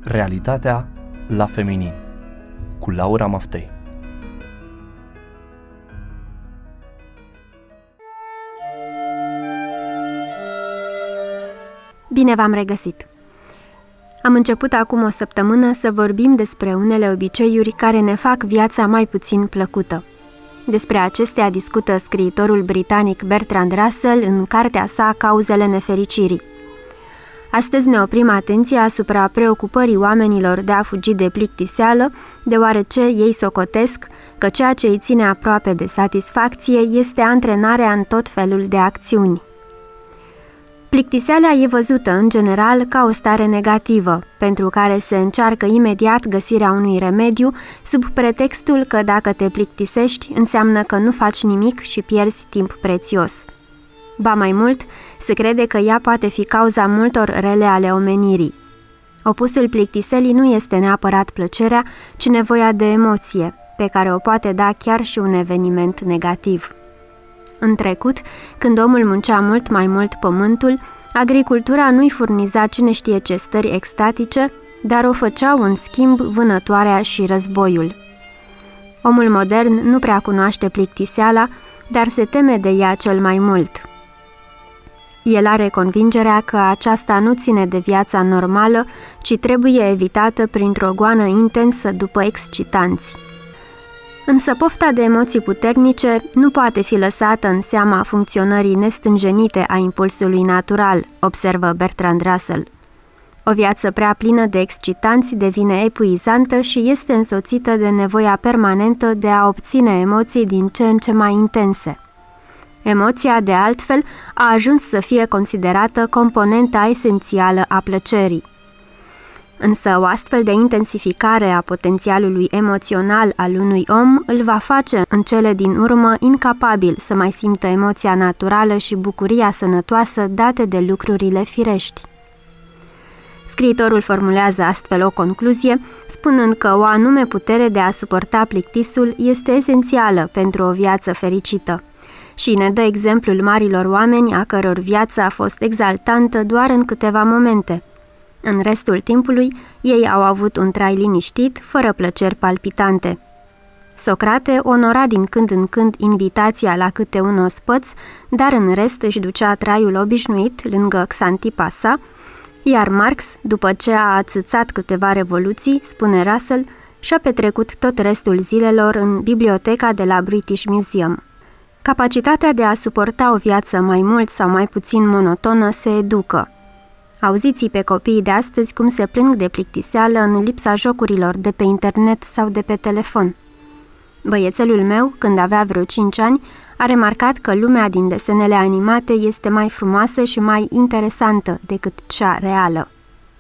Realitatea la feminin cu Laura Maftei. Bine v-am regăsit! Am început acum o săptămână să vorbim despre unele obiceiuri care ne fac viața mai puțin plăcută. Despre acestea discută scriitorul britanic Bertrand Russell în cartea sa Cauzele nefericirii. Astăzi ne oprim atenția asupra preocupării oamenilor de a fugi de plictiseală, deoarece ei socotesc că ceea ce îi ține aproape de satisfacție este antrenarea în tot felul de acțiuni. Plictiseala e văzută, în general, ca o stare negativă, pentru care se încearcă imediat găsirea unui remediu, sub pretextul că dacă te plictisești, înseamnă că nu faci nimic și pierzi timp prețios. Ba mai mult, se crede că ea poate fi cauza multor rele ale omenirii. Opusul plictiselii nu este neapărat plăcerea, ci nevoia de emoție, pe care o poate da chiar și un eveniment negativ. În trecut, când omul muncea mult mai mult pământul, agricultura nu-i furniza cine știe ce stări extatice, dar o făceau în schimb vânătoarea și războiul. Omul modern nu prea cunoaște plictiseala, dar se teme de ea cel mai mult. El are convingerea că aceasta nu ține de viața normală, ci trebuie evitată printr-o goană intensă după excitanți. Însă pofta de emoții puternice nu poate fi lăsată în seama funcționării nestânjenite a impulsului natural, observă Bertrand Russell. O viață prea plină de excitanți devine epuizantă și este însoțită de nevoia permanentă de a obține emoții din ce în ce mai intense. Emoția, de altfel, a ajuns să fie considerată componenta esențială a plăcerii. Însă o astfel de intensificare a potențialului emoțional al unui om îl va face în cele din urmă incapabil să mai simtă emoția naturală și bucuria sănătoasă date de lucrurile firești. Scriitorul formulează astfel o concluzie, spunând că o anume putere de a suporta plictisul este esențială pentru o viață fericită. Și ne dă exemplul marilor oameni a căror viață a fost exaltantă doar în câteva momente. În restul timpului, ei au avut un trai liniștit, fără plăceri palpitante. Socrate onora din când în când invitația la câte un ospăț, dar în rest își ducea traiul obișnuit lângă Xantipa sa, iar Marx, după ce a ațățat câteva revoluții, spune Russell, și-a petrecut tot restul zilelor în biblioteca de la British Museum. Capacitatea de a suporta o viață mai mult sau mai puțin monotonă se educă. Auziți pe copiii de astăzi cum se plâng de plictiseală în lipsa jocurilor de pe internet sau de pe telefon. Băiețelul meu, când avea vreo 5 ani, a remarcat că lumea din desenele animate este mai frumoasă și mai interesantă decât cea reală.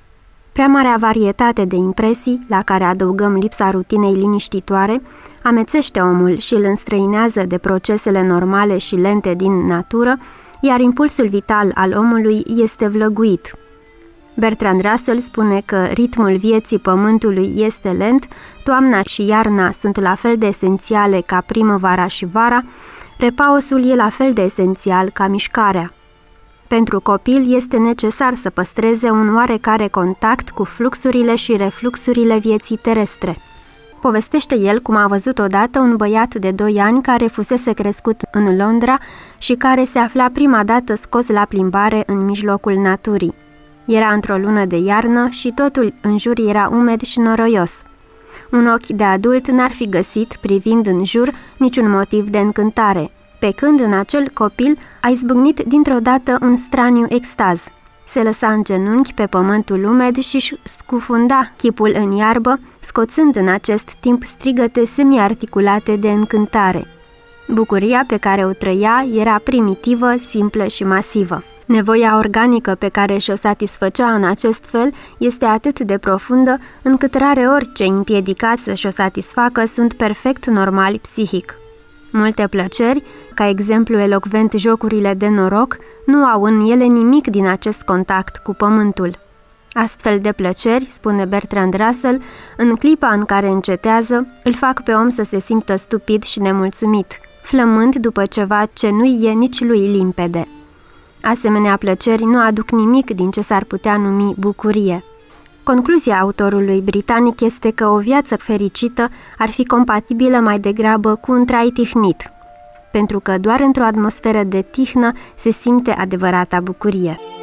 Prea marea varietate de impresii, la care adăugăm lipsa rutinei liniștitoare, amețește omul și îl înstrăinează de procesele normale și lente din natură, iar impulsul vital al omului este vlăguit. Bertrand Russell spune că ritmul vieții pământului este lent, toamna și iarna sunt la fel de esențiale ca primăvara și vara, repausul e la fel de esențial ca mișcarea. Pentru copil este necesar să păstreze un oarecare contact cu fluxurile și refluxurile vieții terestre. Povestește el cum a văzut odată un băiat de 2 ani care fusese crescut în Londra și care se afla prima dată scos la plimbare în mijlocul naturii. Era într-o lună de iarnă și totul în jur era umed și noroios. Un ochi de adult n-ar fi găsit, privind în jur, niciun motiv de încântare, pe când în acel copil a izbucnit dintr-o dată un straniu extaz. Se lăsa în genunchi pe pământul umed și scufunda chipul în iarbă, scoțând în acest timp strigăte semi-articulate de încântare. Bucuria pe care o trăia era primitivă, simplă și masivă. Nevoia organică pe care și-o satisfăcea în acest fel este atât de profundă, încât rareori cei împiedicați să și-o satisfacă sunt perfect normali psihic. Multe plăceri, ca exemplu elocvent jocurile de noroc, nu au în ele nimic din acest contact cu pământul. Astfel de plăceri, spune Bertrand Russell, în clipa în care încetează, îl fac pe om să se simtă stupid și nemulțumit, flămând după ceva ce nu-i e nici lui limpede. Asemenea plăceri nu aduc nimic din ce s-ar putea numi bucurie. Concluzia autorului britanic este că o viață fericită ar fi compatibilă mai degrabă cu un trai tihnit, pentru că doar într-o atmosferă de tihnă se simte adevărata bucurie.